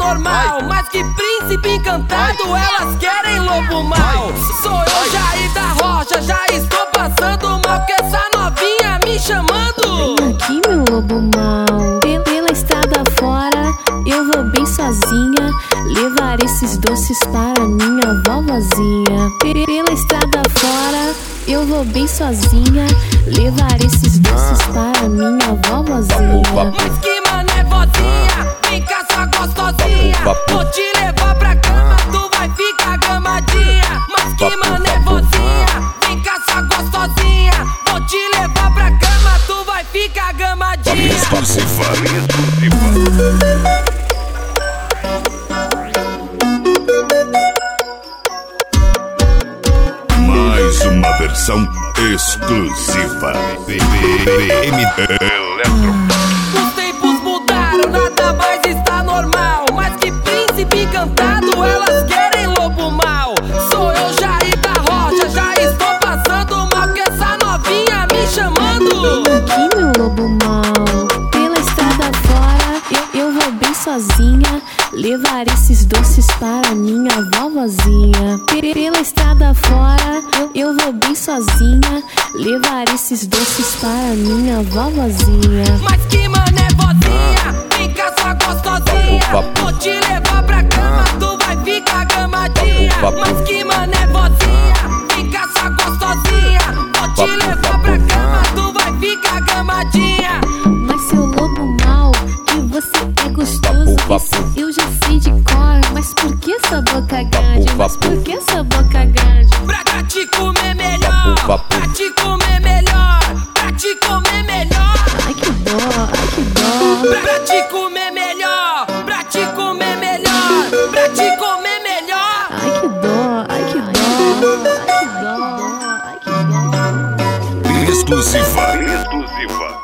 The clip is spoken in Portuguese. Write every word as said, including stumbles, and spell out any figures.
normal, mas que príncipe encantado, elas querem lobo mal. Sou eu, Jair da Rocha, já estou passando mal com essa novinha me chamando. Vem aqui, meu lobo mal, pela estrada fora eu vou bem sozinha, levar esses doces para minha vovozinha. Pela estrada fora eu vou bem sozinha, levar esses doces para minha vovozinha. Mas que mané vozinha, vem cá sua gostosinha, vou te levar pra cama, tu vai ficar gamadinha. Mas que mané vozinha, vem cá sua gostosinha, vou te levar pra cama, tu vai ficar gamadinha. Exclusiva, mais uma versão exclusiva. B M Eletro. Os tempos mudaram, nada mais está normal, mas que príncipe encantado, elas querem lobo mal. Sou eu, Jair da Rocha, já estou passando mal com essa novinha me chamando. Vem aqui, meu lobo mal, pela estrada fora eu, eu vou bem sozinha, levar esses doces para minha vovozinha. Pela estrada fora eu, eu vou bem sozinha, levar esses doces para minha vovozinha. Mas que mané vozinha, vem cá sua gostosinha, vou te levar pra cama, tu vai ficar gamadinha. Mas que mané vozinha, vem cá sua gostosinha, vou te levar pra cama, tu vai ficar gamadinha. Mas seu lobo mal, que você é gostoso, isso eu já sei de cor. Mas por que essa boca grande? Mas por que essa boca grande? Pra te comer melhor, pra te comer melhor, pra te comer melhor. Ai que dó, ai que dó. Pra te comer melhor, pra te comer melhor, pra te comer melhor. Ai que dó, ai que dó, ai que dó, ai que dó. Exclusiva, exclusiva.